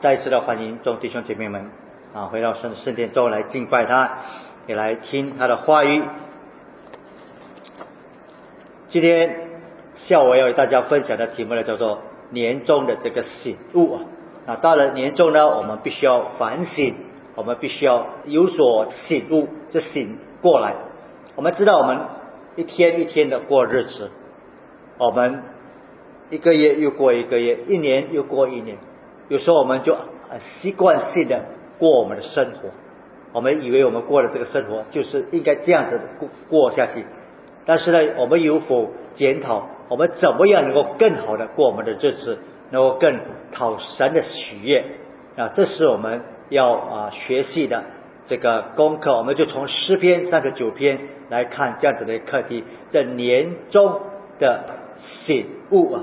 再一次的欢迎众弟兄姐妹们回到神的圣殿中来敬拜他，也来听他的话语。今天下午要与大家分享的题目呢，叫做年终的这个醒悟到了年终呢，我们必须要反省，我们必须要有所醒悟，就醒过来。我们知道我们一天一天的过日子，我们一个月又过一个月，一年又过一年，有时候我们就习惯性的过我们的生活，我们以为我们过的这个生活就是应该这样子过下去，但是呢，我们有否检讨我们怎么样能够更好的过我们的日子，能够更讨神的喜悦这是我们要学习的这个功课。我们就从诗篇39篇来看这样子的课题，这年终的醒悟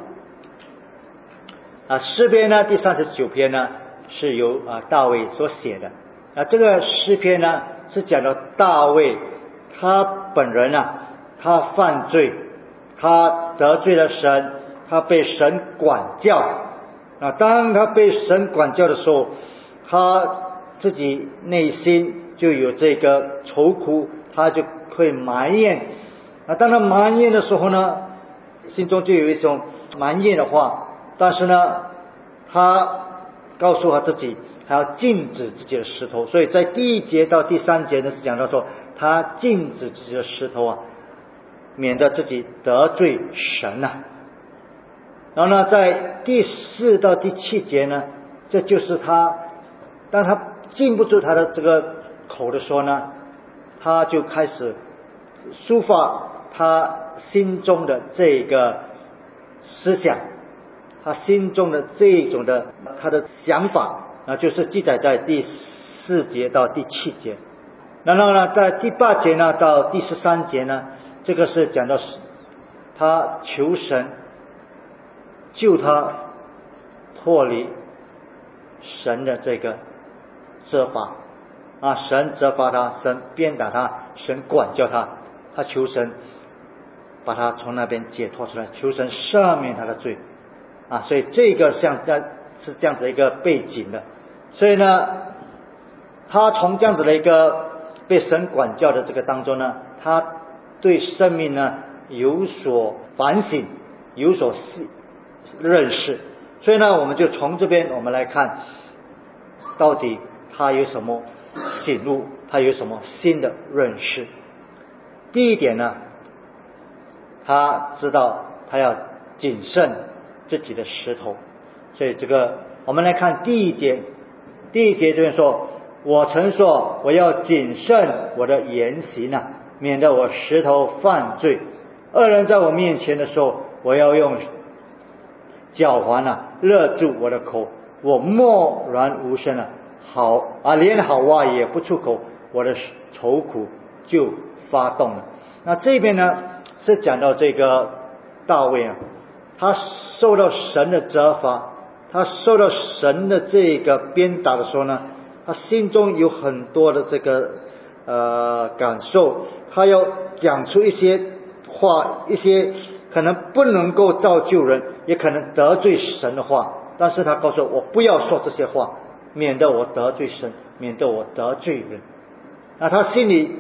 诗篇呢，第39篇呢是由大卫所写的这个诗篇呢是讲到大卫他本人他犯罪，他得罪了神，他被神管教当他被神管教的时候，他自己内心就有这个愁苦，他就会埋怨当他埋怨的时候呢，心中就有一种埋怨的话，但是呢他告诉他自己还要禁止自己的石头，所以在第1节到第3节呢是讲到说他禁止自己的石头免得自己得罪神然后呢在第4到第7节呢，这就是他当他禁不住他的这个口的时候呢，他就开始抒发他心中的这个思想，他心中的这种的他的想法就是记载在第4节到第7节。然后呢在第8节呢到第13节呢，这个是讲到他求神救他脱离神的这个责罚神责罚他，神鞭打他，神管教他，他求神把他从那边解脱出来，求神赦免他的罪所以这个是这样子一个背景的。所以呢他从这样子的一个被神管教的这个当中呢，他对生命呢有所反省，有所认识。所以呢我们就从这边我们来看到底他有什么醒悟，他有什么新的认识。第一点呢，他知道他要谨慎自己的石头。所以这个我们来看第1节，第1节这边说，我曾说我要谨慎我的言行免得我石头犯罪，恶人在我面前的时候，我要用脚环勒住我的口，我默然无声连好话也不出口，我的愁苦就发动了。那这边呢是讲到这个大卫他受到神的责罚，他受到神的这个鞭打的时候呢，他心中有很多的这个感受，他要讲出一些话，一些可能不能够造就人，也可能得罪神的话，但是他告诉我不要说这些话，免得我得罪神，免得我得罪人。那他心里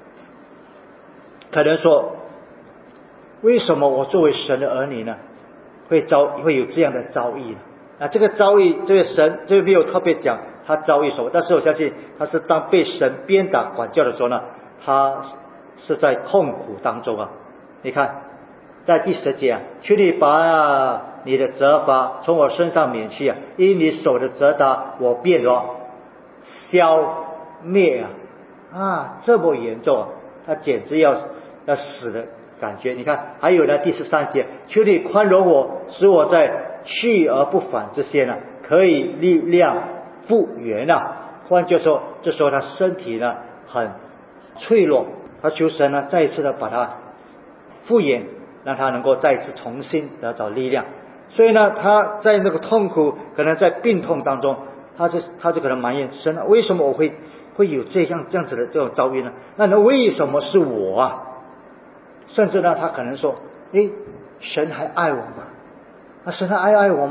可能说，为什么我作为神的儿女呢会有这样的遭遇呢这个遭遇，这个神这个没有特别讲他遭遇什么，但是我相信他是当被神鞭打管教的时候呢，他是在痛苦当中你看在第10节求你把你的责罚从我身上免去因你手的责打我便消灭这么严重他简直要死的感觉。你看还有呢第13节，求你宽容我，使我在去而不返之间可以力量复原换句话说，这时候他身体呢很脆弱，他求神呢再一次的把他复原，让他能够再一次重新得到力量。所以呢他在那个痛苦，可能在病痛当中，他就可能埋怨神为什么我会有这样子的这种遭遇呢？那为什么是我甚至呢他可能说神还爱我吗？神还爱我吗？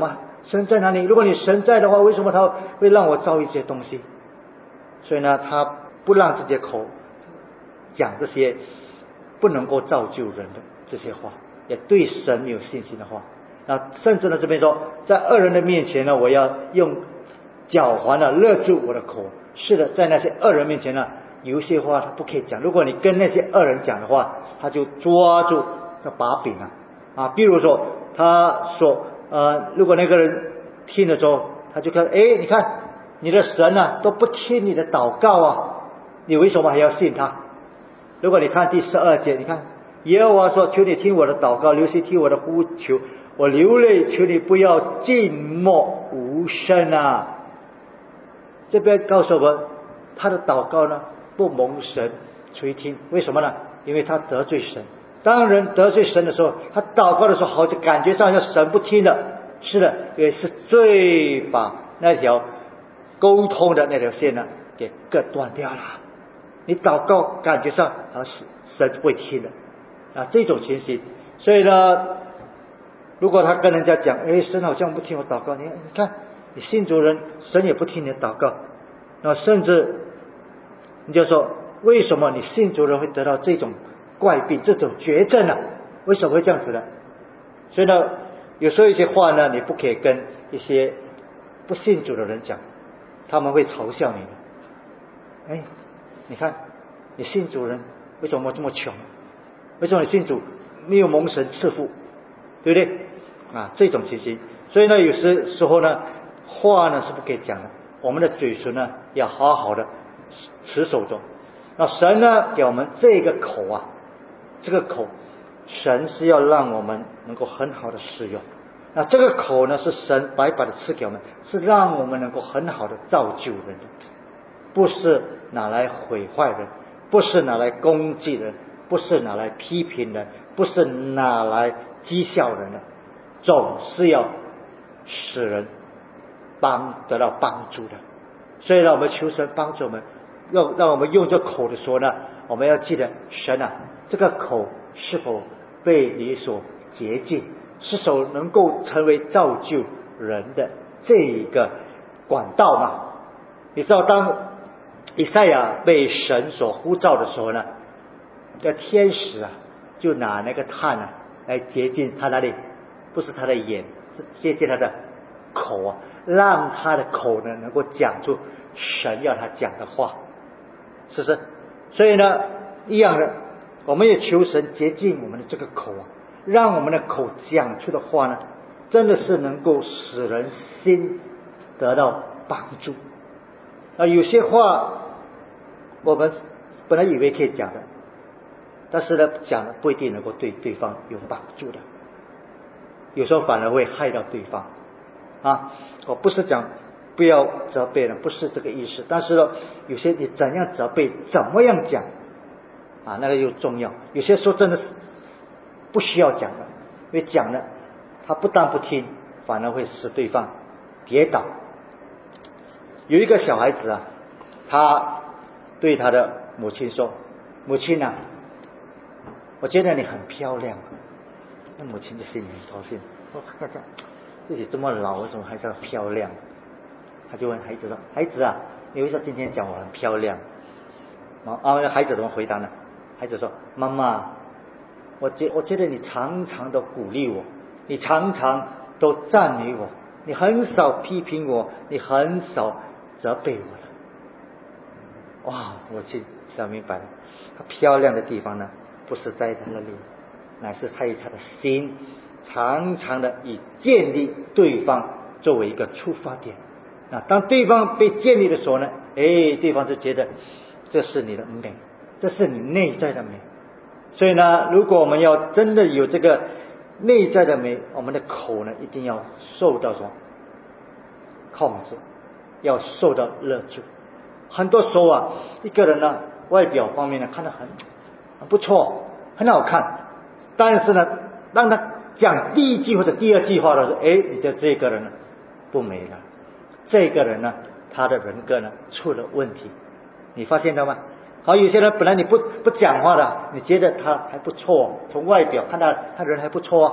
神在哪里？如果你神在的话，为什么他会让我遭遇这些东西？所以呢，他不让自己的口讲这些不能够造就人的这些话，也对神没有信心的话。那甚至呢，这边说，在恶人的面前呢，我要用脚环呢勒住我的口。是的，在那些恶人面前呢，有一些话他不可以讲。如果你跟那些恶人讲的话，他就抓住那把柄比如说他说如果那个人听了之后，他就看，你看你的神都不听你的祷告你为什么还要信他？如果你看第12节，你看耶和华说，求你听我的祷告，留心听我的呼求，我流泪，求你不要静默无声这边告诉我们，他的祷告呢不蒙神垂听。为什么呢？因为他得罪神。当人得罪神的时候，他祷告的时候，好像感觉上像神不听了。是的，也是最把那条沟通的那条线呢给割断掉了。你祷告感觉上好像神不会听的这种情形。所以呢，如果他跟人家讲，神好像不听我祷告，你看你信主人，神也不听你的祷告。那甚至你就说，为什么你信主人会得到这种怪病，这种绝症呢？为什么会这样子呢？所以呢，有时候一些话呢，你不可以跟一些不信主的人讲，他们会嘲笑你的。你看你信主人为什么这么穷？为什么你信主没有蒙神赐福？对不对这种情形。所以呢，有时候呢，话呢是不可以讲的，我们的嘴唇呢要好好的持守着。那神呢给我们这个口这个口神是要让我们能够很好的使用。那这个口呢是神白白的赐给我们，是让我们能够很好的造就人的，不是拿来毁坏人，不是拿来攻击人，不是拿来批评人，不是拿来讥笑人的，总是要使人得到帮助的。所以让我们求神帮助我们，让我们用这口的时候呢，我们要记得神这个口是否被你所洁净，是否能够成为造就人的这一个管道吗？你知道当以赛亚被神所呼召的时候呢，这天使就拿那个炭来洁净他那里，不是他的眼，是洁净他的口让他的口呢能够讲出神要他讲的话，是不是？所以呢，一样的，我们也求神洁净我们的这个口让我们的口讲出的话呢，真的是能够使人心得到帮助有些话我们本来以为可以讲的，但是呢，讲了不一定能够对对方有帮助的，有时候反而会害到对方我不是讲不要责备人，不是这个意思，但是呢，有些你怎样责备，怎么样讲那个又重要。有些时候真的是不需要讲的，因为讲了他不但不听，反而会使对方跌倒。有一个小孩子他对他的母亲说，母亲我觉得你很漂亮。那母亲就心里很高兴，看看自己这么老，为什么还这么漂亮？他就问孩子说，孩子你为什么今天讲我很漂亮？孩子怎么回答呢？孩子说，妈妈，我觉得你常常都鼓励我，你常常都赞美我，你很少批评我，你很少责备我了。我去想明白了，她漂亮的地方呢，不是在她那里，乃是在于她的心，常常的以建立对方作为一个出发点。当对方被建立的时候呢，对方就觉得这是你的美，这是你内在的美。所以呢，如果我们要真的有这个内在的美，我们的口呢一定要受到什么控制，要受到勒住。很多时候一个人呢外表方面呢看得很不错，很好看，但是呢当他讲第一句或者第二句话的时候，你的这个人呢不美了，这个人呢他的人格呢出了问题，你发现到吗？好，有些人本来你不讲话的，你觉得他还不错，从外表看他人还不错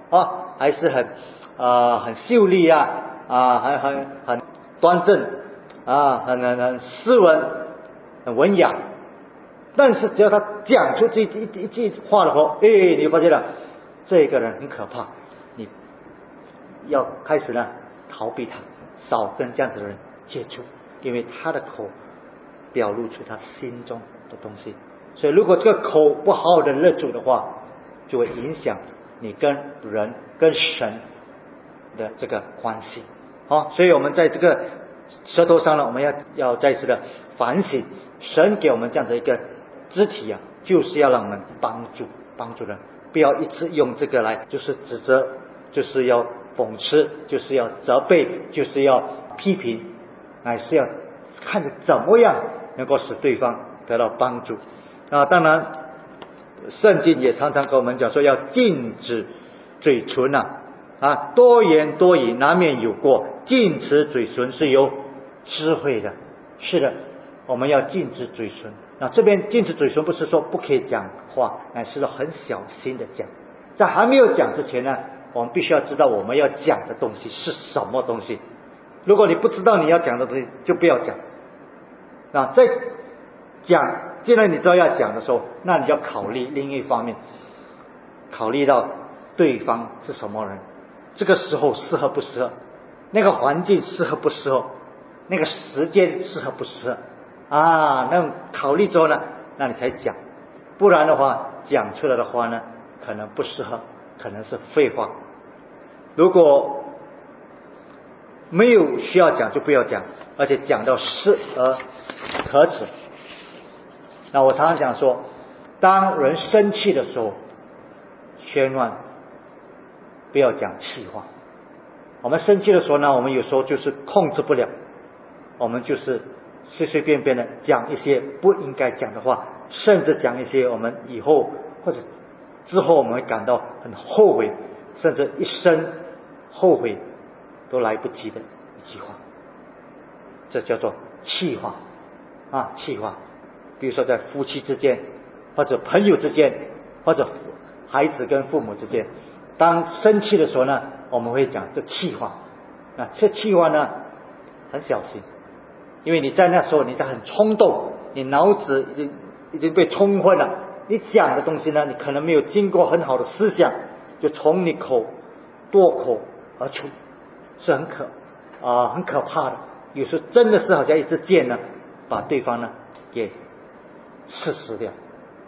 还是很秀丽很端正很斯文很文雅，但是只要他讲出这一句话的时候，你发现了这个人很可怕，你要开始呢逃避他，少跟这样子的人接触，因为他的口表露出他心中的东西。所以如果这个口不好好的勒住的话，就会影响你跟人跟神的这个关系。所以我们在这个舌头上呢，我们要再次的反省，神给我们这样的一个肢体就是要让我们帮助人，不要一直用这个来就是指责，就是要讽刺，就是要责备，就是要批评，乃是要看着怎么样能够使对方得到帮助。当然圣经也常常跟我们讲说要禁止嘴唇多言多语难免有过，禁止嘴唇是有智慧的。是的，我们要禁止嘴唇。这边禁止嘴唇不是说不可以讲话，乃是说很小心的讲。在还没有讲之前呢，我们必须要知道我们要讲的东西是什么东西。如果你不知道你要讲的东西，就不要讲。在讲，既然你知道要讲的时候，那你要考虑另一方面，考虑到对方是什么人，这个时候适合不适合，那个环境适合不适合，那个时间适合不适合那考虑之后呢，那你才讲。不然的话，讲出来的话呢，可能不适合，可能是废话。如果没有需要讲就不要讲，而且讲到适而可止。我常常讲说，当人生气的时候，千万不要讲气话。我们生气的时候呢，我们有时候就是控制不了，我们就是随随便便的讲一些不应该讲的话，甚至讲一些我们以后或者之后我们会感到很后悔，甚至一生后悔都来不及的一句话，这叫做气话气话。比如说在夫妻之间，或者朋友之间，或者孩子跟父母之间，当生气的时候呢，我们会讲这气话。这气话呢很小心，因为你在那时候你在很冲动，你脑子已经被冲昏了，你讲的东西呢，你可能没有经过很好的思想，就从你脱口而出，是很可怕的。有时候真的是好像一支箭呢，把对方呢给刺死掉。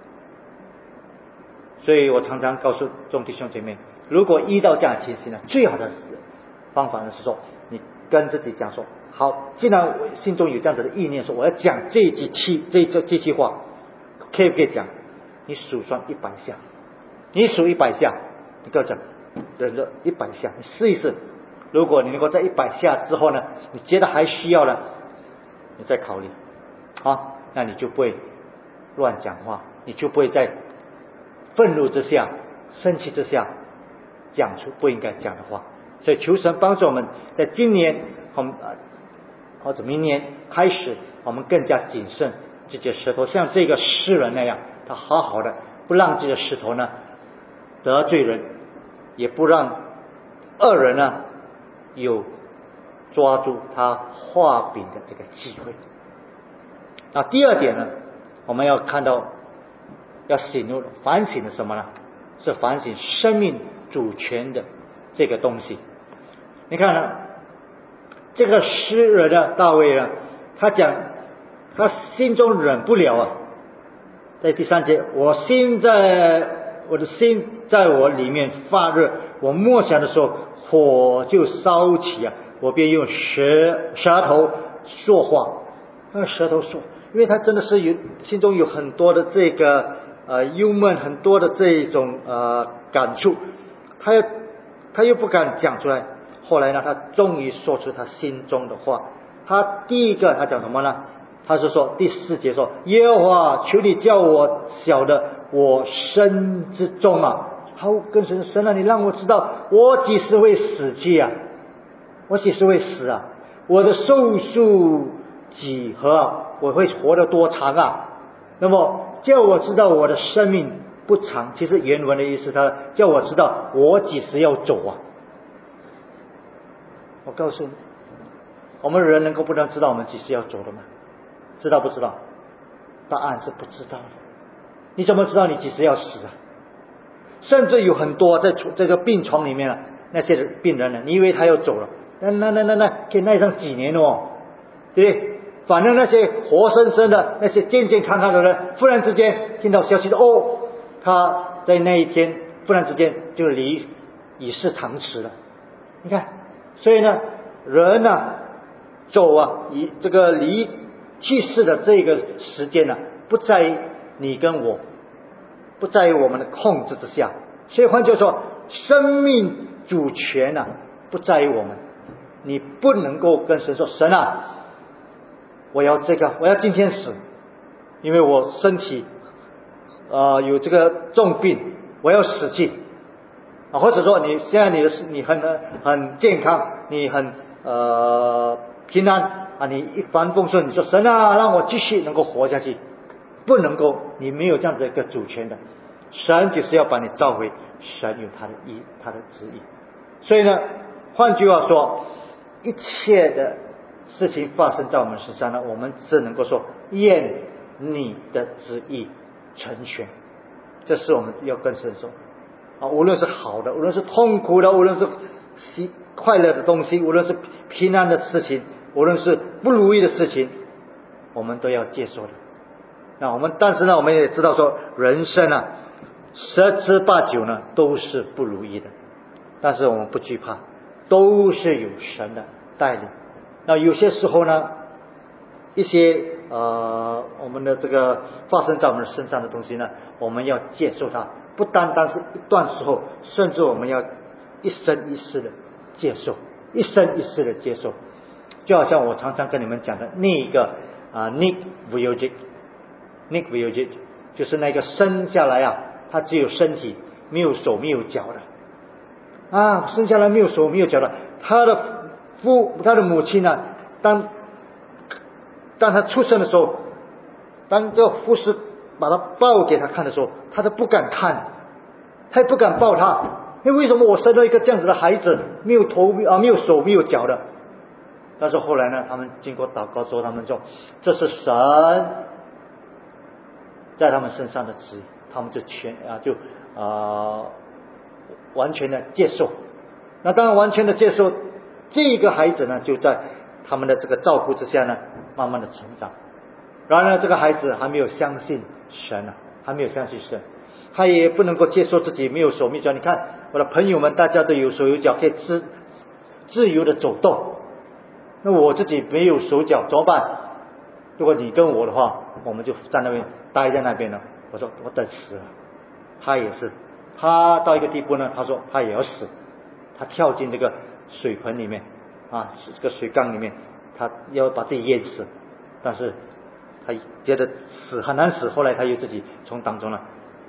所以我常常告诉众弟兄姐妹，如果遇到这样的情形呢，最好的方法呢是说，你跟自己讲说，好，既然我心中有这样子的意念，说我要讲这句话，可以不可以讲？你数算100下，你数100下，你跟我讲，忍着100下，你试一试。如果你能够在100下之后呢，你觉得还需要了，你再考虑那你就不会乱讲话，你就不会在愤怒之下、生气之下讲出不应该讲的话。所以求神帮助我们，在今年或者明年开始，我们更加谨慎这些舌头，像这个诗人那样，他好好的不让这个石头呢得罪人，也不让恶人呢有抓住他画饼的这个机会。第二点呢，我们要看到要反省的什么呢？是反省生命主权的这个东西。你看呢，这个诗人的大卫呢，他讲他心中忍不了在第3节，我的心在我里面发热，我默想的时候火就烧起我便用舌头说话。舌头说，因为他真的是心中有很多的这个忧闷，很多的这种感触，他又不敢讲出来。后来呢，他终于说出他心中的话。他第一个他讲什么呢？他是说第4节说，耶和华求你叫我晓得我身之终好，跟神你让我知道我几时会死去我几时会死我的寿数几何我会活得多长那么叫我知道我的生命不长。其实原文的意思，他叫我知道我几时要走啊。我告诉你，我们人能够不能知道我们几时要走的吗？知道不知道？答案是不知道的。你怎么知道你几时要死啊？甚至有很多在这个病床里面那些病人呢，你以为他要走了，那可以耐上几年哦，对不对？反正那些活生生的那些健健康康的人，忽然之间听到消息说，他在那一天忽然之间就已世长辞了。你看，所以呢，人走以这个离去世的这个时间不在于你跟我，不在于我们的控制之下。所以换句话说，生命主权不在于我们。你不能够跟神说，神我要这个，我要今天死，因为我身体有这个重病，我要死去或者说你现在你很健康，你很平安你一帆风顺，你说神让我继续能够活下去，不能够，你没有这样子一个主权的。神就是要把你召回，神有他的意，他的旨意。所以呢，换句话说，一切的事情发生在我们身上我们只能够说愿你的旨意成全。这是我们要跟神说无论是好的，无论是痛苦的，无论是快乐的东西，无论是平安的事情，无论是不如意的事情，我们都要接受的。但是我们也知道说，人生十之八九都是不如意的，但是我们不惧怕，都是有神的带领。那有些时候一些我们的这个发生在我们身上的东西我们要接受它，不单单是一段时候，甚至我们要一生一世的接受，一生一世的接受。就好像我常常跟你们讲的那一个Nick Vujicic，就是那个生下来他只有身体，没有手没有脚的生下来没有手没有脚的。他的母亲当他出生的时候，当这护士把他抱给他看的时候，他都不敢看，他也不敢抱他。因为为什么我生了一个这样子的孩子，没有头没有手没有脚的？但是后来他们经过祷告之后，他们说这是神在他们身上的旨意，他们就完全的接受。那当然完全的接受，这个孩子就在他们的这个照顾之下慢慢的成长。然而这个孩子还没有相信神还没有相信神，他也不能够接受自己没有手没有脚。你看我的朋友们，大家都有手有脚，可以自由的走动，那我自己没有手脚怎么办？如果你跟我的话，我们就在那边待在那边了。我说我等死了。他也是，他到一个地步他说他也要死，他跳进这个水盆里面这个水缸里面，他要把自己淹死，但是他觉得死很难死，后来他又自己从当中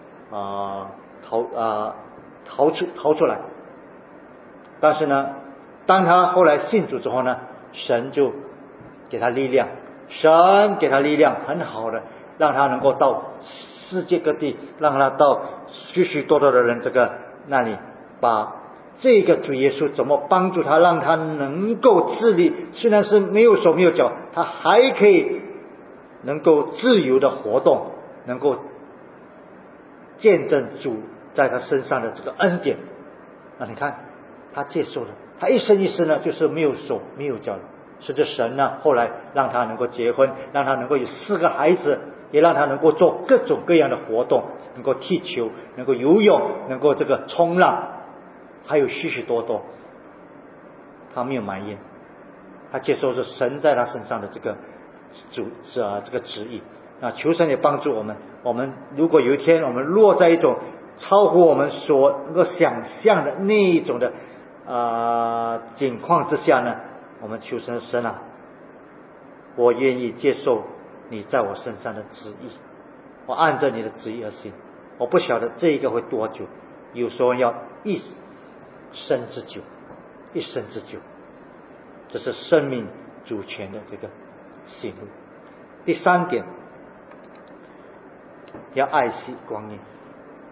逃出来。但是当他后来信主之后神就给他力量，神给他力量很好的，让他能够到世界各地，让他到许许多多的人那里，把这个主耶稣怎么帮助他，让他能够自立，虽然是没有手没有脚，他还可以能够自由的活动，能够见证主在他身上的这个恩典。你看他接受了，他一生一世就是没有手没有脚的。是这神后来让他能够结婚，让他能够有4个孩子，也让他能够做各种各样的活动，能够踢球，能够游泳，能够这个冲浪，还有许许多多。他没有埋怨，他接受是神在他身上的这个旨意。求神也帮助我们，我们如果有一天我们落在一种超乎我们所能够想象的那一种的境况之下我们求神我愿意接受你在我身上的旨意，我按照你的旨意而行。我不晓得这一个会多久，有时候要一生之久，一生之久。这是生命主权的这个行为。第3点，要爱惜光阴。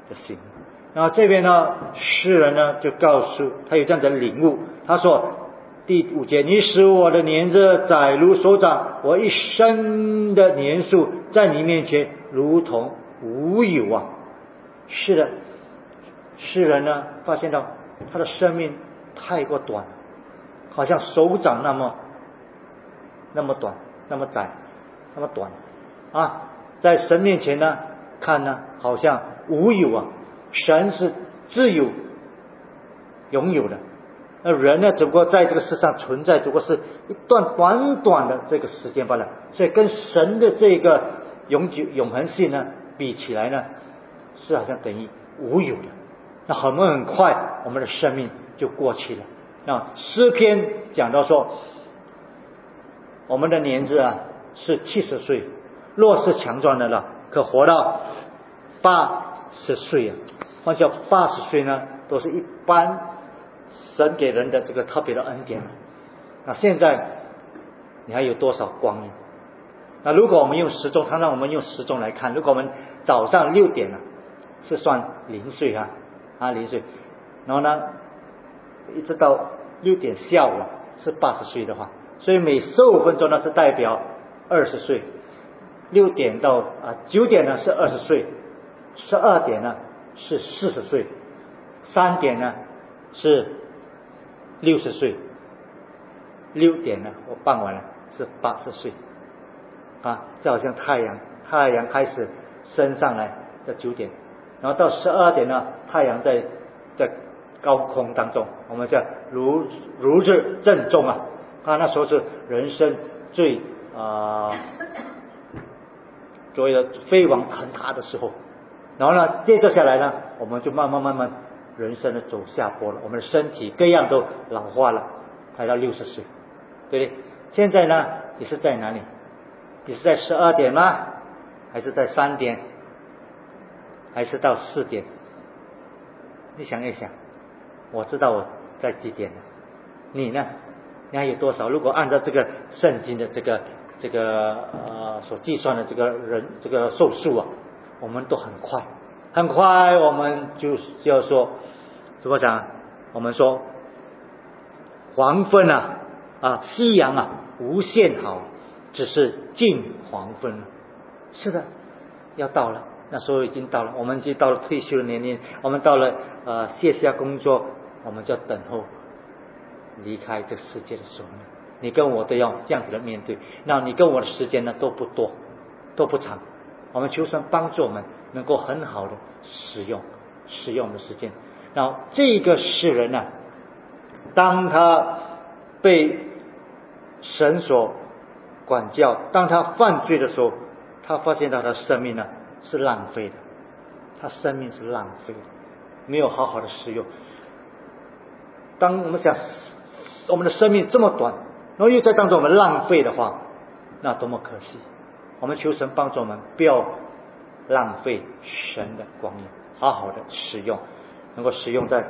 的心。然后这边呢，诗人呢就告诉他有这样的领悟，他说第5节，你使我的年日载如手掌，我一生的年数在你面前如同无有啊。是的，诗人呢发现到他的生命太过短，好像手掌那么短，那么窄，那么短啊，在神面前呢看呢好像无有啊。神是自有拥有的，那人呢只不过在这个世上存在，只不过是一段短短的这个时间罢了。所以跟神的这个永恒性呢比起来呢，是好像等于无有的。那很快我们的生命就过去了。那诗篇讲到说，我们的年日啊是70岁，若是强壮的了，可活到80岁啊。换叫80岁呢，都是一般神给人的这个特别的恩典。那现在你还有多少光阴？那如果我们用时钟，常常我们用时钟来看，如果我们早上6点啊，是算0岁0岁，然后呢一直到6点下午是80岁的话，所以每15分钟呢是代表20岁，6点到9点呢是20岁，12点呢是40岁，3点呢是60岁，6点呢我傍晚了是80岁就好像太阳开始升上来在9点，然后到12点呢太阳在高空当中，我们叫如日正中那时候是人生最所谓的飞黄腾达的时候。然后呢接着下来呢，我们就慢慢人生的走下坡了，我们的身体各样都老化了，排到60岁，对不对？现在呢你是在哪里？你是在12点吗？还是在3点？还是到4点？你想一想，我知道我在几点了，你呢？你还有多少？如果按照这个圣经的这个所计算的这个寿数我们都很快我们就要说怎么讲？我们说黄昏夕阳无限好，只是近黄昏了。是的，要到了，那时候已经到了，我们已经到了退休的年龄，我们到了卸下工作，我们就要等候离开这个世界的时候呢，你跟我都要这样子的面对。那你跟我的时间呢都不多，都不长，我们求神帮助我们能够很好的使用我们的时间。然后这个世人呢，当他被神所管教，当他犯罪的时候，他发现到他生命呢是浪费的，他生命是浪费的，没有好好的使用。当我们想我们的生命这么短，然后又在当中我们浪费的话，那多么可惜。我们求神帮助我们不要浪费神的光阴，好好的使用，能够使用在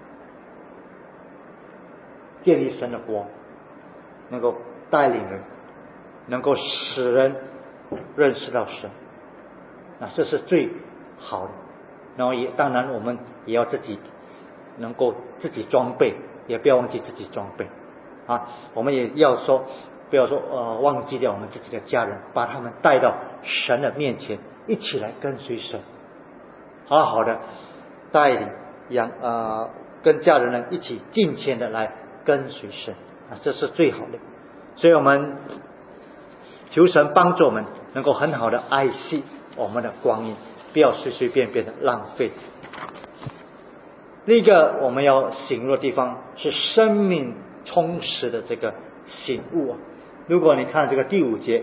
建立神的国，能够带领人，能够使人认识到神，那这是最好的。然后当然我们也要自己能够自己装备，也不要忘记自己装备我们也要说不要说忘记掉我们自己的家人，把他们带到神的面前，一起来跟随神，好好的带领跟家人呢一起敬虔的来跟随神这是最好的。所以我们求神帮助我们能够很好的爱惜我们的光阴，不要随随便便的浪费。另一个我们要醒悟的地方是生命充实的这个醒悟如果你看这个第5节，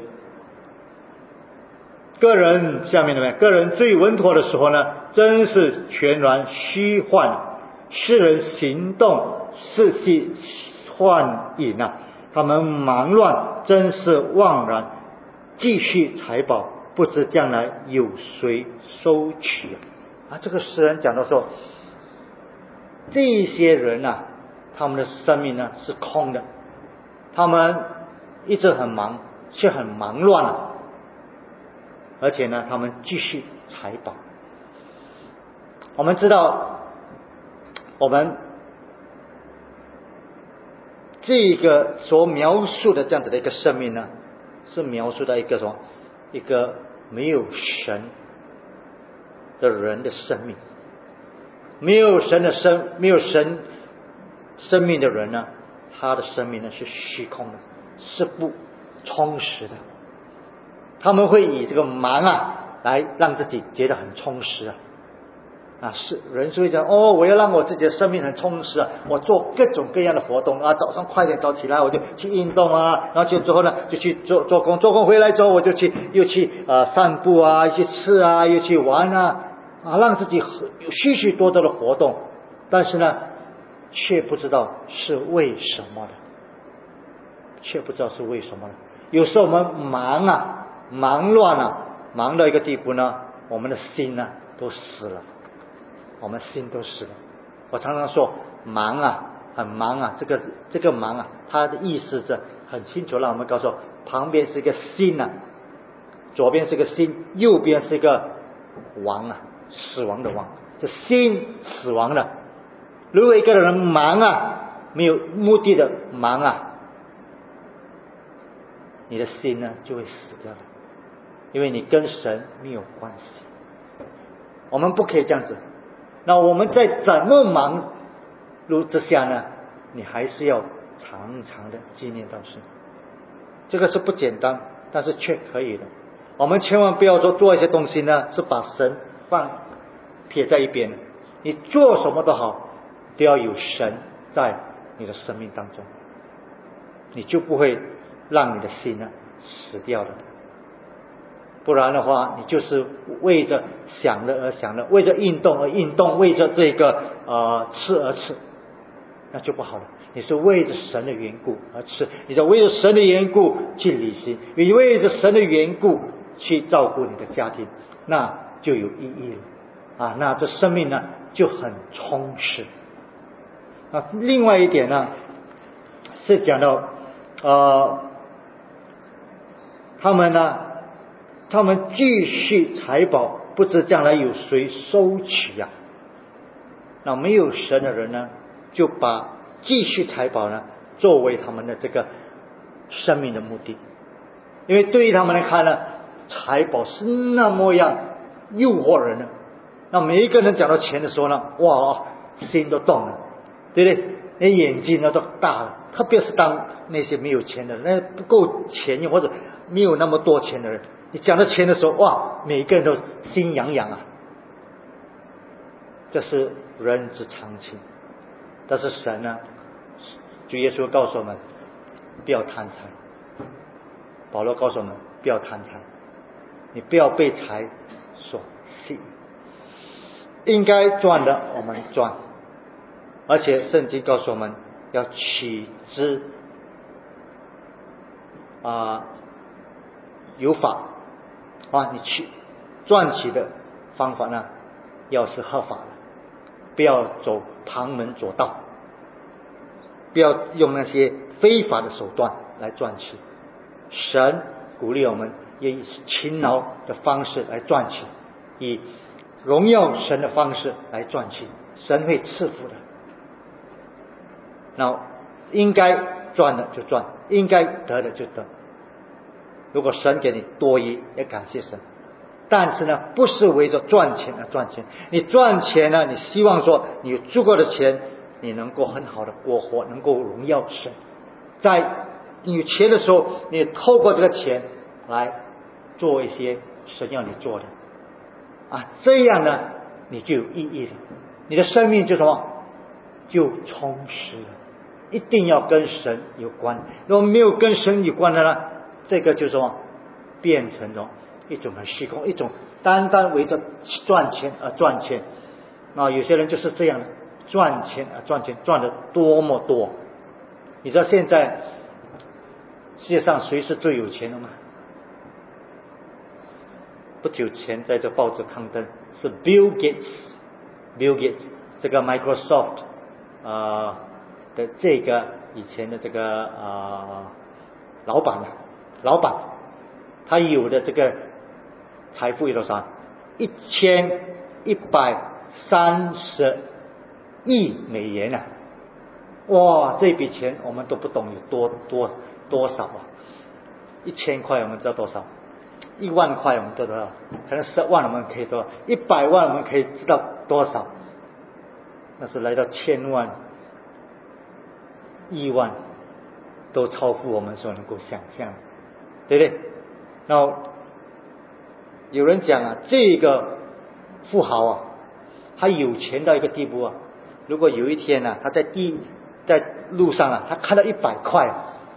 下面的个人最稳妥的时候呢，真是全然虚幻，世人行动是系幻影他们忙乱，真是妄然，继续财宝，不知将来有谁收取这个诗人讲到说，这些人他们的生命呢是空的，他们一直很忙，却很忙乱而且呢他们继续财宝。 我们知道，我们这个所描述的这样子的一个生命呢，是描述到一个什么？一个没有神的人的生命。没有神生命的人呢，他的生命呢是虚空的，是不充实的。他们会以这个忙来让自己觉得很充实是人是会讲我要让我自己的生命很充实我做各种各样的活动早上快点早起来我就去运动然后之后呢就去做工回来之后我就又去散步又去吃又去玩让自己有许许多多的活动，但是呢却不知道是为什么的，有时候我们忙乱忙到一个地步呢，我们的心都死了，我常常说忙很忙这个忙它的意思是很清楚，让我们告诉旁边是一个心左边是一个心，右边是一个亡死亡的亡，这心死亡了。如果一个人忙没有目的的忙你的心呢就会死掉了，因为你跟神没有关系。我们不可以这样子。那我们在怎么忙碌之下呢，你还是要常常的纪念到神。这个是不简单，但是却可以的。我们千万不要做一些东西呢是把神撇在一边的。你做什么都好，都要有神在你的生命当中，你就不会让你的心死掉了。不然的话，你就是为着想了而想了，为着运动而运动，为着这个吃而吃，那就不好了。你是为着神的缘故而吃，你是为着神的缘故去旅行，你为着神的缘故去照顾你的家庭，那就有意义了那这生命呢就很充实另外一点呢是讲到他们继续财宝，不知将来有谁收取那没有神的人呢，就把继续财宝呢作为他们的这个生命的目的。因为对于他们来看呢，财宝是那么样诱惑人那每一个人讲到钱的时候呢，哇，心都动了，对不对？那眼睛都大了。特别是当那些没有钱的人，那不够钱用或者没有那么多钱的人，你讲到钱的时候，哇，每一个人都心痒痒这是人之常情。但是神呢，主耶稣告诉我们不要贪财，保罗告诉我们不要贪财，你不要被财所吸引，应该赚的我们赚，而且圣经告诉我们要取之有法你去赚取的方法呢要是合法的，不要走旁门左道，不要用那些非法的手段来赚取。神鼓励我们也以勤劳的方式来赚取，以荣耀神的方式来赚取，神会赐福的。那应该赚的就赚，应该得的就得。如果神给你多余，也感谢神。但是呢，不是为着赚钱而赚钱。你赚钱呢，你希望说你有足够的钱，你能够很好的过活，能够荣耀神。在你有钱的时候，你透过这个钱来做一些神要你做的这样呢，你就有意义了，你的生命就什么，就充实了。一定要跟神有关，如果没有跟神有关的呢，这个就什么，变成了一种很虚空，一种单单围着赚钱而赚钱。有些人就是这样，赚钱而赚钱，赚得多么多。你知道现在世界上谁是最有钱的吗？不久前在这报纸刊登，是 Bill Gates 这个 Microsoft 的这个以前的这个老板，他有的这个财富有多少？1100 30亿美元啊！哇，这笔钱我们都不懂有多少啊！1000块我们知道多少？1万块我们知道多少？可能10万我们可以多少？100万我们可以知道多少？那是来到1000万、亿万，都超乎我们所能够想象，对不对？然后有人讲啊，这个富豪啊，他有钱到一个地步啊，如果有一天啊，他在路上啊，他看到100块，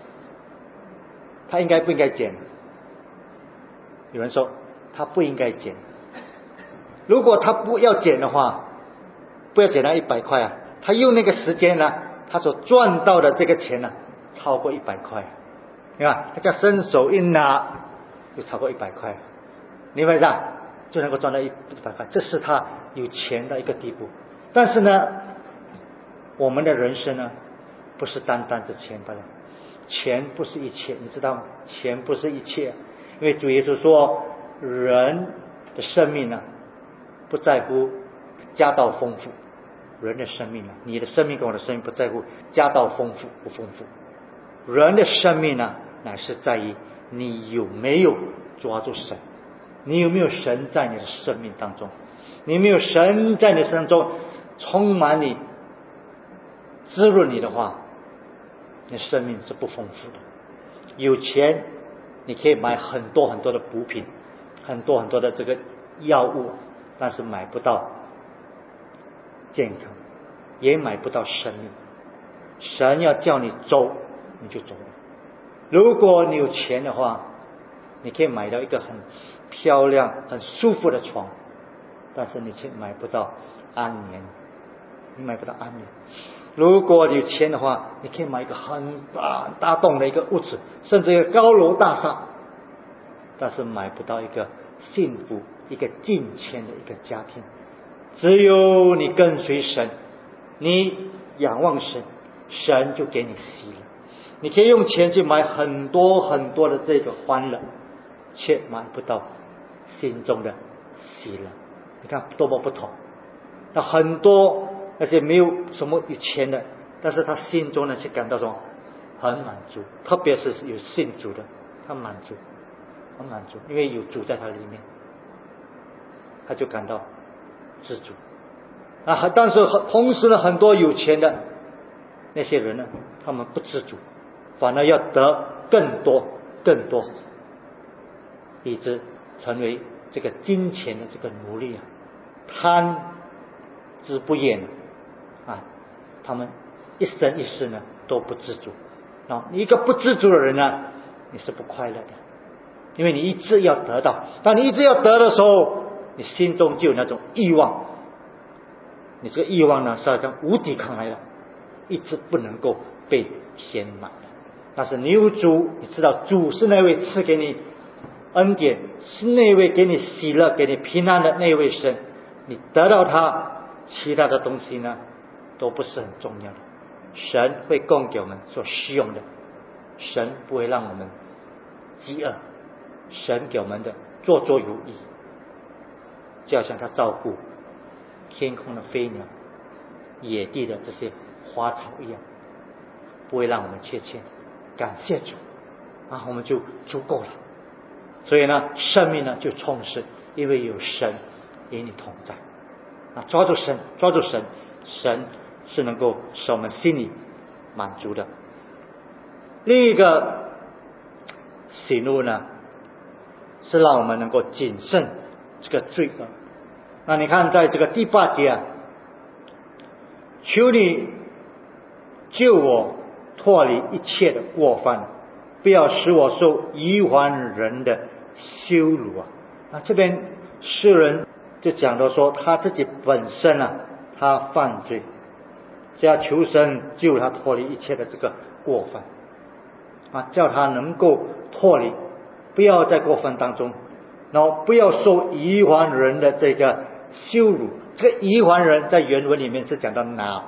他应该不应该捡？有人说他不应该捡。如果他不要捡的话，不要捡到100块啊，他用那个时间呢，他所赚到的这个钱呢，超过100块，对吧？他叫伸手一拿，就超过100块，明白吧？就能够赚到100块，这是他有钱的一个地步。但是呢，我们的人生呢，不是单单是钱罢了，钱不是一切，你知道吗？钱不是一切，因为主耶稣说，人的生命呢，不在乎家道丰富。人的生命呢，你的生命跟我的生命不在乎家道丰富不丰富，人的生命呢，乃是在于你有没有抓住神，你有没有神在你的生命当中，你有没有神在你身中充满你、滋润你的话，你的生命是不丰富的。有钱你可以买很多很多的补品，很多很多的这个药物，但是买不到健康，也买不到生命。神要叫你走，你就走了。如果你有钱的话，你可以买到一个很漂亮、很舒服的床，但是你却买不到安眠，你买不到安眠。如果你有钱的话，你可以买一个很大栋的一个屋子，甚至一个高楼大厦，但是买不到一个幸福、一个敬虔的一个家庭。只有你跟随神，你仰望神，神就给你喜乐。你可以用钱去买很多很多的这个欢乐，却买不到心中的喜乐。你看多么不同。那很多那些没有什么有钱的，但是他心中呢却感到什么很满足，特别是有信主的，他满足，很满足，因为有主在他里面，他就感到知足啊。但是同时呢，很多有钱的那些人呢，他们不知足，反而要得更多更多，以致成为这个金钱的这个奴隶啊，贪之不厌啊，他们一生一世呢都不知足啊。你一个不知足的人呢，你是不快乐的，因为你一直要得到。当你一直要得的时候，你心中就有那种欲望，你这个欲望呢是好像无抵抗来了，一直不能够被填满的。但是你有主，你知道主是那位赐给你恩典，是那位给你喜乐、给你平安的那位神，你得到他，其他的东西呢都不是很重要的。神会供给我们所需用的，神不会让我们饥饿，神给我们的绰绰有余，就好像他照顾天空的飞鸟、野地的这些花草一样，不会让我们缺欠。感谢主啊，我们就足够了。所以呢，生命呢就充实，因为有神与你同在啊！抓住神，抓住神，神是能够使我们心里满足的。另一个喜怒呢，是让我们能够谨慎这个罪恶。那你看，在这个第8节啊，求你救我脱离一切的过犯，不要使我受愚顽人的羞辱啊！那这边诗人就讲到说，他自己本身啊，他犯罪，就要求神救他脱离一切的这个过犯啊，叫他能够脱离，不要在过犯当中，然后不要受愚顽人的这个羞辱。这个愚顽人在原文里面是讲到拿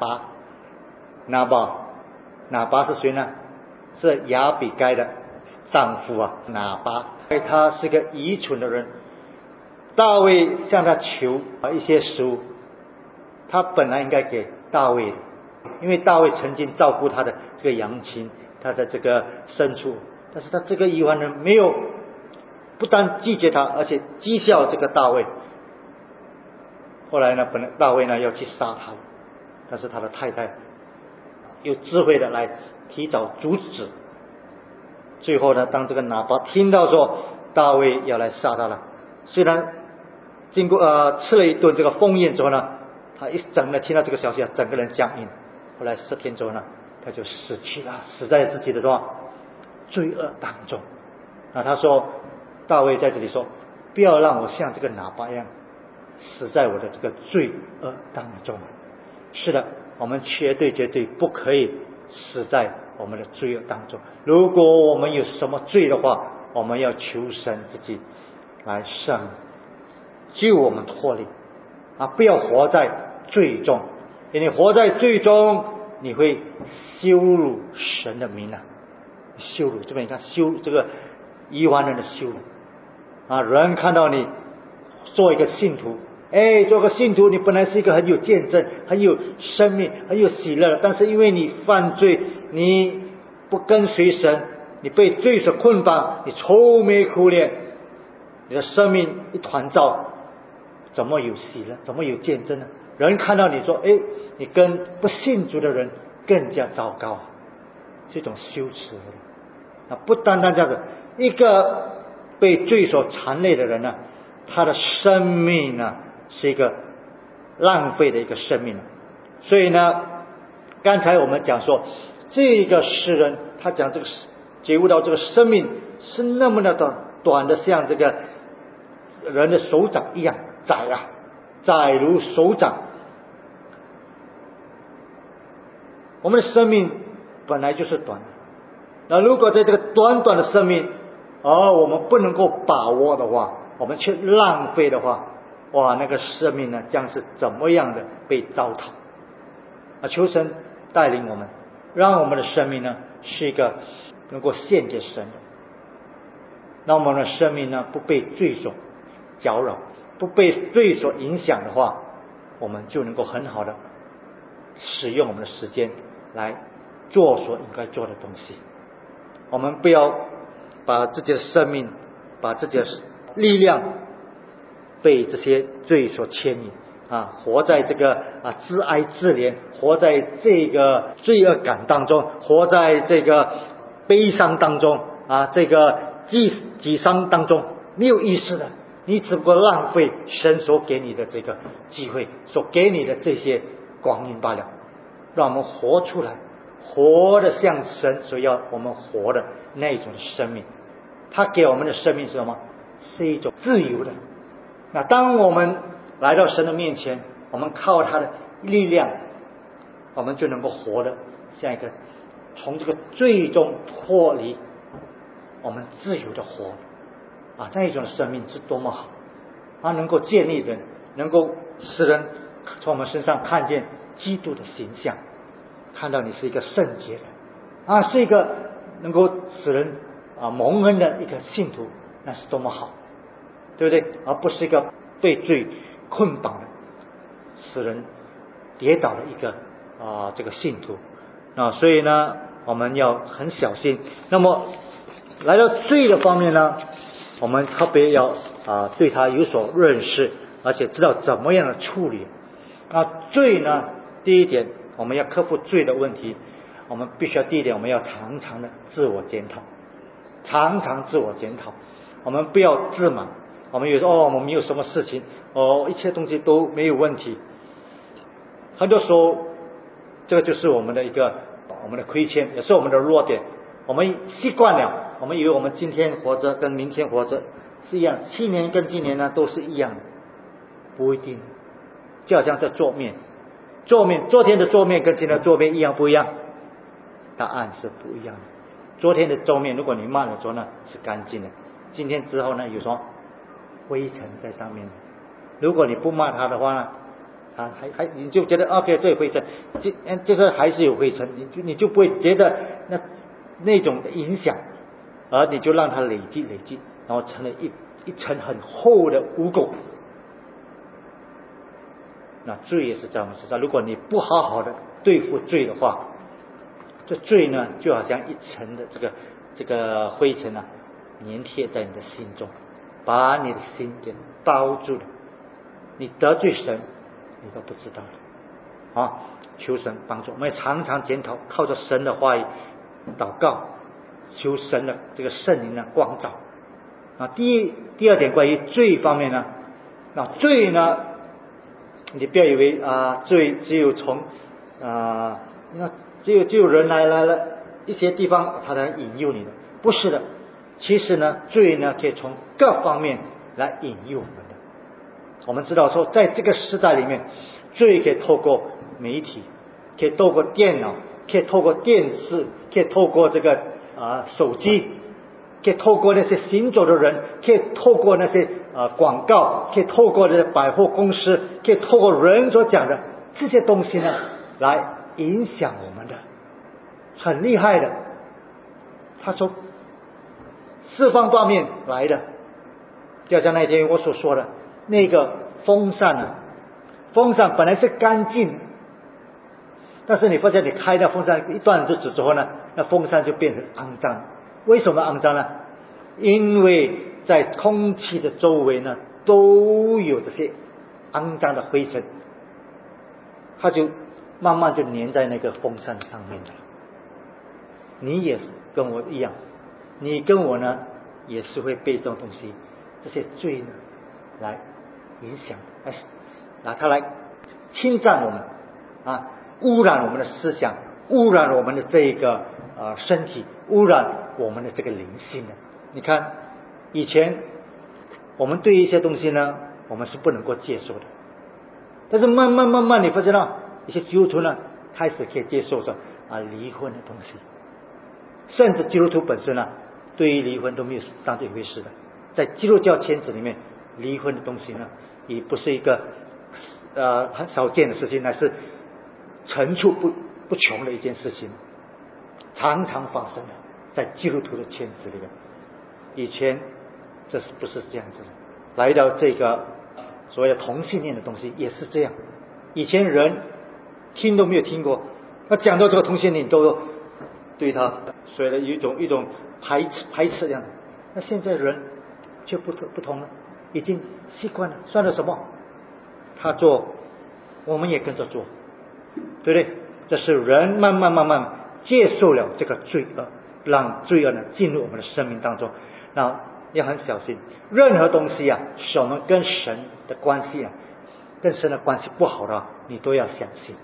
巴是谁呢？是亚比该的丈夫啊，拿巴，他是个愚蠢的人。大卫向他求一些食物， 他本来应该给大卫的，因为大卫曾经照顾他的这个羊群，他的这个牲畜，但是他这个以外人没有，不但拒绝他，而且讥笑这个大卫。后来呢，本来大卫呢要去杀他，但是他的太太有智慧的来提早阻止。最后呢，当这个拿八听到说大卫要来杀他了，虽然经过吃了一顿这个丰宴之后呢，他一整个听到这个消息整个人僵硬。后来10天之后呢，他就死去了，死在自己的罪恶当中。他说，大卫在这里说，不要让我像这个拿八一样死在我的这个罪恶当中。是的，我们绝对不可以死在我们的罪恶当中。如果我们有什么罪的话，我们要求神自己来赦免，救我们脱离不要活在罪中。因为活在罪中，你会羞辱神的名羞辱，这边你看羞这个异端人的羞辱人看到你做一个信徒，做个信徒，你本来是一个很有见证、很有生命、很有喜乐，但是因为你犯罪，你不跟随神，你被罪所捆绑，你愁眉苦脸，你的生命一团糟，怎么有喜乐，怎么有见证呢？人看到你说你跟不信主的人更加糟糕，这种羞耻不单单这样子，一个被罪所缠累的人呢，他的生命呢是一个浪费的一个生命。所以呢，刚才我们讲说，这个诗人他讲这个觉悟到这个生命是那么的短的，像这个人的手掌一样窄如手掌。我们的生命本来就是短的，那如果在这个短短的生命我们不能够把握的话，我们却浪费的话，那个生命呢将是怎么样的被糟蹋求神带领我们，让我们的生命呢是一个能够献给神的，让我们的生命呢不被罪所搅扰，不被罪所影响的话，我们就能够很好的使用我们的时间来做所应该做的东西。我们不要把自己的生命，把自己的力量被这些罪所牵引活在这个自哀自怜，活在这个罪恶感当中，活在这个悲伤当中这个沮丧当中，没有意识的，你只不过浪费神所给你的这个机会，所给你的这些光阴罢了。让我们活出来，活得像神所要我们活的那种生命。他给我们的生命是什么？是一种自由的。那当我们来到神的面前，我们靠他的力量，我们就能够活得像一个从这个罪中脱离，我们自由的活那一种生命是多么好能够建立人，能够使人从我们身上看见基督的形象，看到你是一个圣洁的是一个能够使人蒙恩的一个信徒，那是多么好，对不对？而不是一个被罪捆绑的，使人跌倒的一个这个信徒所以呢，我们要很小心。那么来到罪的方面呢，我们特别要对他有所认识，而且知道怎么样的处理罪呢，第一点，我们要克服罪的问题，我们必须要第一点，我们要常常的自我检讨，常常自我检讨。我们不要自满，我们有时候我们没有什么事情一切东西都没有问题。很多时候这个就是我们的我们的亏欠，也是我们的弱点。我们习惯了，我们以为我们今天活着跟明天活着是一样，去年跟今年呢都是一样的，不一定。就好像在做面，昨天的做面跟今天的做面一样不一样？答案是不一样的。昨天的做面如果你慢了做呢是干净的，今天之后呢有什么灰尘在上面，如果你不骂它的话呢你就觉得 OK 这有灰尘，就是还是有灰尘，你就不会觉得那种影响，而你就让它累积，然后成了一层很厚的污垢。 那罪也是在我们身上。如果你不好好的对付罪的话，这罪呢就好像一层的这个灰尘啊，粘贴在你的心中，把你的心给包住了。你得罪神，你都不知道了啊！求神帮助，我们也常常检讨，靠着神的话语祷告，求神的这个圣灵的光照啊。第二点，关于罪方面呢，那罪呢，你不要以为罪只有从只有人来了一些地方他才引诱你的，不是的。其实呢，罪呢可以从各方面来引诱我们的。我们知道说，在这个时代里面，罪可以透过媒体，可以透过电脑，可以透过电视，可以透过这个手机，可以透过那些行走的人，可以透过那些广告，可以透过这些百货公司，可以透过人所讲的这些东西呢，来影响我们的，很厉害的。他从四方八面来的，就像那天我所说的那个风扇呢，风扇本来是干净，但是你发现你开那风扇一段日子之后呢，那风扇就变成肮脏。为什么肮脏呢？因为在空气的周围呢都有这些肮脏的灰尘，它就慢慢就粘在那个风扇上面了。你也是跟我一样，你跟我呢也是会被这种东西，这些罪呢来影响，拿它来侵占我们污染我们的思想，污染我们的这个身体，污染我们的这个灵性的。你看以前我们对一些东西呢我们是不能够接受的，但是慢慢你发现到一些基督徒呢开始可以接受着离婚的东西，甚至基督徒本身呢对于离婚都没有当这一回事的。在基督教圈子里面，离婚的东西呢也不是一个很少见的事情，乃是层出不穷的一件事情，常常发生的在基督徒的圈子里面。以前这是不是这样子的？来到这个所谓的同性恋的东西也是这样，以前人听都没有听过，他讲到这个同性恋都对他所谓的一种排斥这样的。那现在人却不同了，已经习惯了，算了什么，他做我们也跟着做，对不对？这是人慢慢接受了这个罪恶，让罪恶呢进入我们的生命当中。那要很小心，任何东西使我们跟神的关系跟神的关系不好的，你都要小心。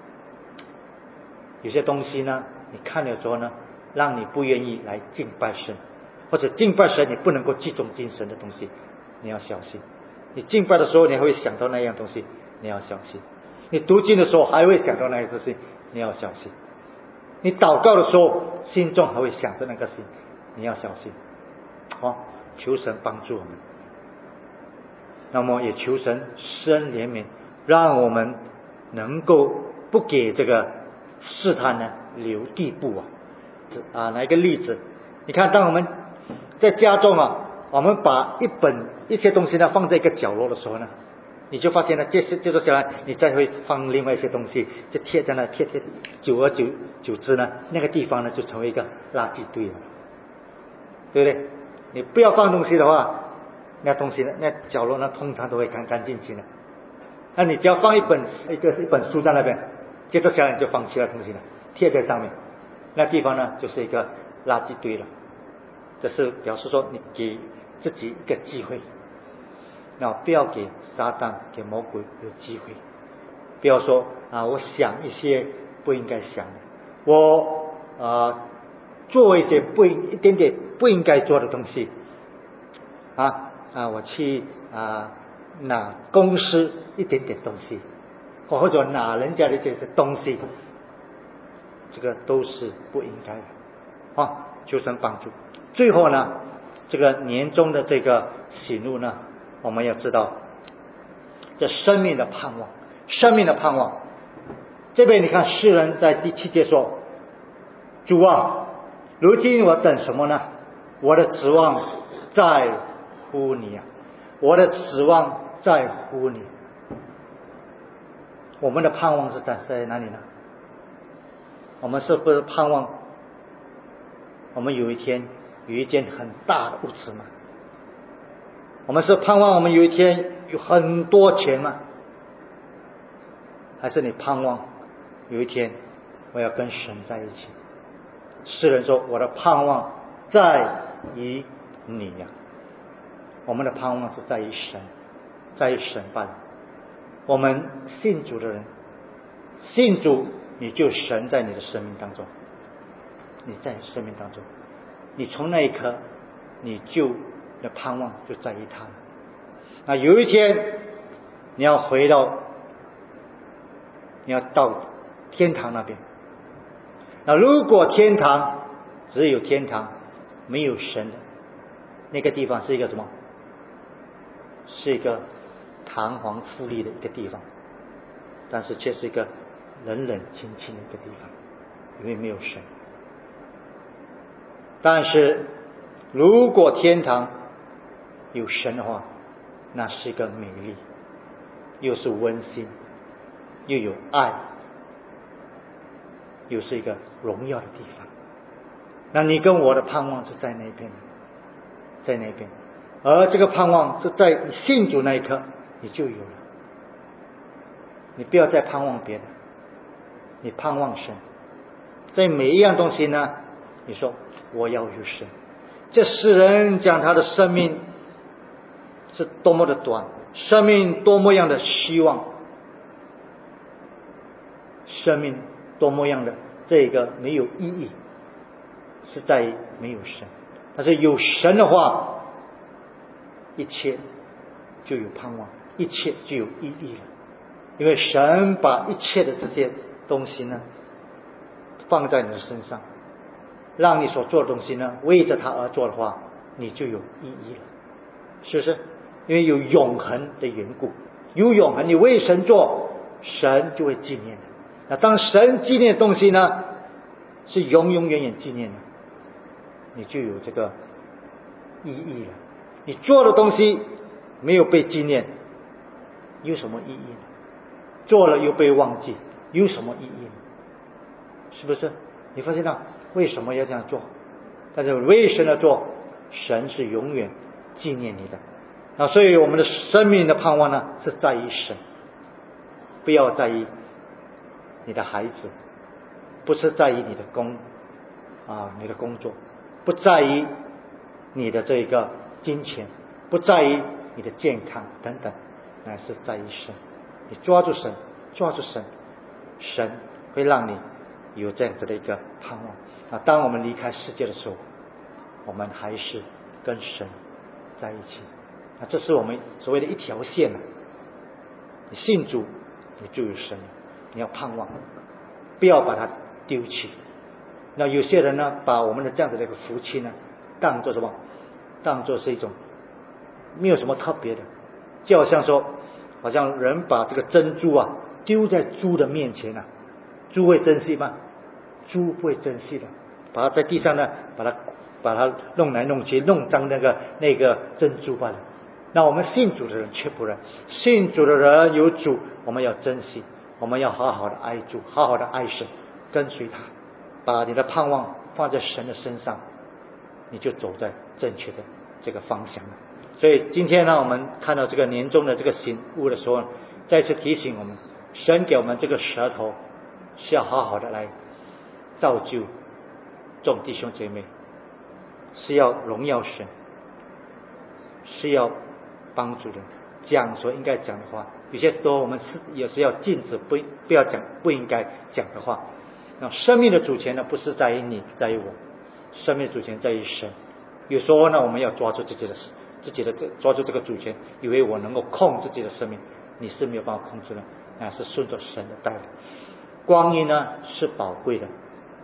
有些东西呢你看了之后呢，让你不愿意来敬拜神，或者敬拜神你不能够集中精神的东西，你要小心。你敬拜的时候你还会想到那样东西，你要小心。你读经的时候还会想到那样东西，你要小心。你祷告的时候心中还会想着那个事，你要小心。求神帮助我们，那么也求神施恩怜悯，让我们能够不给这个试探呢留地步拿一个例子，你看当我们在家中我们把一些东西呢放在一个角落的时候呢，你就发现呢接着下来你再会放另外一些东西，就贴在那贴久而久之呢，那个地方呢就成为一个垃圾堆了，对不对？你不要放东西的话，那东西呢那角落呢通常都会干干净净的。那你只要放一本书在那边，接着下来你就放其他东西了，贴在上面，那地方呢就是一个垃圾堆了。这是表示说你给自己一个机会，那不要给撒旦给魔鬼有机会。不要说我想一些不应该想的，我做一些一点点不应该做的东西我去拿公司一点点东西，或者拿人家的这些东西，这个都是不应该的求神帮助。最后呢，这个年终的这个喜怒呢，我们要知道这生命的盼望，生命的盼望。这边你看诗人在第7节说，主啊，如今我等什么呢？我的指望在乎你我的指望在乎你。 我们的盼望是在哪里呢？我们是不是盼望我们有一天有一间很大的屋子吗？我们是盼望我们有一天有很多钱吗？还是你盼望有一天我要跟神在一起？诗人说我的盼望在于你呀。我们的盼望是在于神，在于神罢了。我们信主的人，信主你就神在你的生命当中，你在生命当中，你从那一刻你的盼望就在于他了。那有一天你要到天堂那边，那如果天堂只有天堂没有神的那个地方是一个什么？是一个堂皇富丽的一个地方，但是却是一个冷冷清清的一个地方，因为没有神。但是如果天堂有神的话，那是一个美丽，又是温馨，又有爱，又是一个荣耀的地方。那你跟我的盼望是在那边，在那边，而这个盼望是在你信主那一刻你就有了。你不要再盼望别的，你盼望神。在每一样东西呢，你说我要有神。这世人讲他的生命是多么的短，生命多么样的希望，生命多么样的这个没有意义，是在于没有神。但是有神的话，一切就有盼望，一切就有意义了。因为神把一切的这些东西呢放在你的身上，让你所做的东西呢为着他而做的话，你就有意义了，是不是？因为有永恒的缘故，有永恒，你为神做，神就会纪念的。那当神纪念的东西呢是永永远远纪念的，你就有这个意义了。你做的东西没有被纪念，有什么意义呢？做了又被忘记，有什么意义呢？是不是？你发现到为什么要这样做？但是为神而做，神是永远纪念你的。所以我们的生命的盼望呢是在于神，不要在于你的孩子，不是在于你的你的工作，不在于你的这个金钱，不在于你的健康等等，乃是在于神。你抓住神，抓住神，神会让你有这样子的一个盼望。当我们离开世界的时候，我们还是跟神在一起。这是我们所谓的一条线。你信主，你就有神，你要盼望，不要把它丢弃。那有些人呢，把我们的这样子的一个福气呢，当作什么？当作是一种没有什么特别的，就好像说，好像人把这个珍珠丢在猪的面前猪会珍惜吗？猪不会珍惜的，把它在地上呢，把它弄来弄去，弄脏那个珍珠罢了。那我们信主的人却不然，信主的人有主，我们要珍惜，我们要好好的爱主，好好的爱神，跟随他，把你的盼望放在神的身上，你就走在正确的这个方向了。所以今天呢，我们看到这个年终的这个醒悟的时候，再次提醒我们，神给我们这个舌头是要好好的来造就众弟兄姐妹，是要荣耀神，是要帮助人，讲所应该讲的话。有些时候我们也是要禁止不要讲不应该讲的话。那生命的主权呢，不是在于你，在于我，生命的主权在于神。有时候呢，我们要抓住自己的抓住这个主权，以为我能够控制自己的生命，你是没有办法控制的，那是顺着神的带领。光阴呢是宝贵的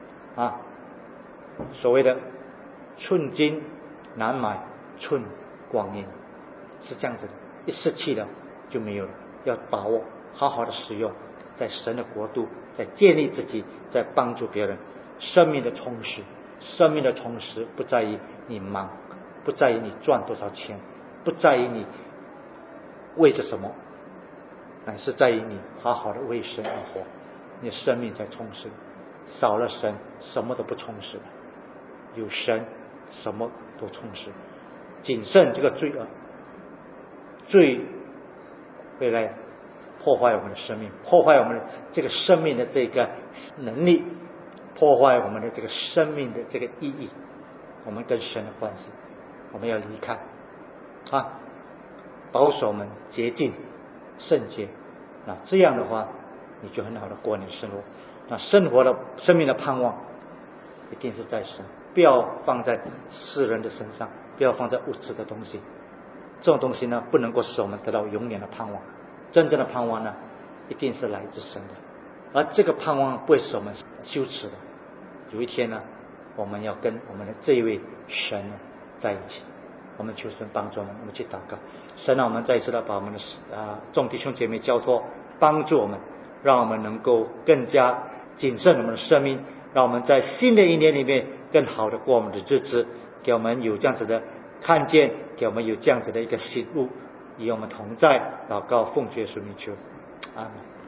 所谓的寸金难买寸光阴，是这样子的，一失去了就没有了，要把握，好好的使用，在神的国度，在建立自己，在帮助别人。生命的充实，生命的充实不在于你忙，不在于你赚多少钱，不在于你为着什么， 乃是在于你好好的为神而活，你的生命才充实。少了神，什么都不充实了；有神，什么都充实。谨慎这个罪恶，罪会来破坏我们的生命，破坏我们的这个生命的这个能力，破坏我们的这个生命的这个意义，我们跟神的关系，我们要离开啊，保守我们洁净圣洁。那这样的话，你就很好的过你的生活。那生命的盼望一定是在神，不要放在世人的身上，不要放在物质的东西。这种东西呢，不能够使我们得到永远的盼望。真正的盼望呢，一定是来自神的，而这个盼望不会使我们羞耻的。有一天呢，我们要跟我们的这一位神在一起。我们求神帮助我们，我们去祷告。神让我们再一次的把我们的众弟兄姐妹交托，帮助我们，让我们能够更加谨慎我们的生命，让我们在新的一年里面更好的过我们的日子，给我们有这样子的看见，给我们有这样子的一个醒悟，与我们同在。祷告奉主耶稣名求，阿们。